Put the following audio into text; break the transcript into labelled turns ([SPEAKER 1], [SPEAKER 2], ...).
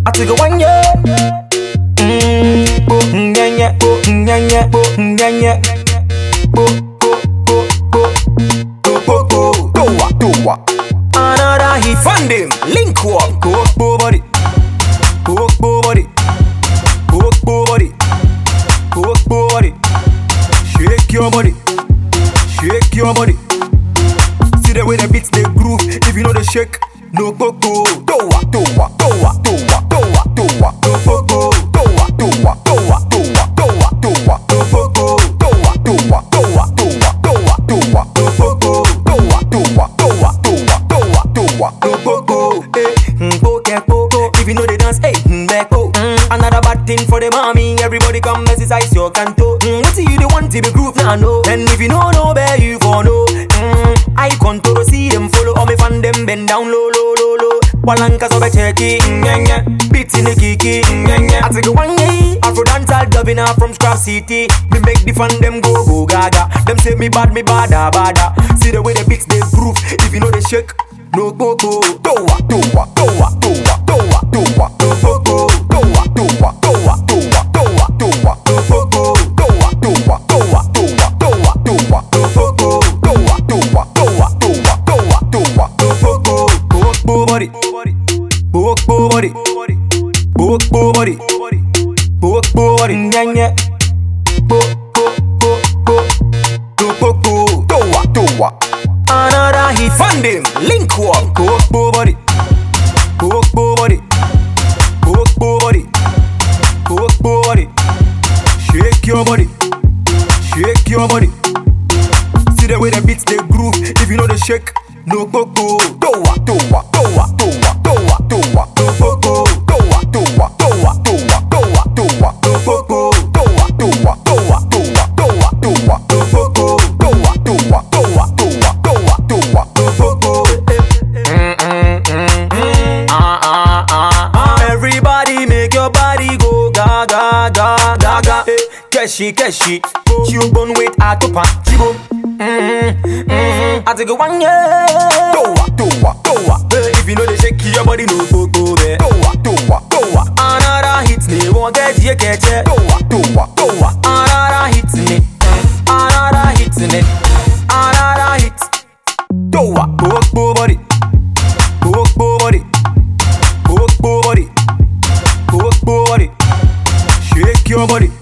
[SPEAKER 1] I take a 1 year. Another hit from them. Link up. Go body. Go body. Go body. Go body. Shake your body. Shake your body. See the way the beats they groove. If you know the shake, no go. Towa. If you know the dance, hey, Beko. Another bad thing for the mommy. Everybody come exercise your canto. What you the one to be groove now, no. And if you know, bear you for no. I control, see them follow. All me fan them bend down low. Walanka so be checky, beats in the kiki, I take a 1 year. Afro dancehall dubbing her from Scrap City. Me make the fan them go gaga. Them say me bada. See the way the beats they groove. If you know the shake, no go. Towa. Another hit from them. Link up. Go body. Shake your body. Shake your body. See the way the beats they groove. If you know the shake, no go. Towa. Everybody make your body go gaga. Keshi. You gon' wait at the pan. Chibo. I take a 1 year. Towa. If you know the shake your body, no go there. Towa. Another hit me, won't get you catch it. Towa. Another hit me. Another hit. Towa. Go body. Shake your body.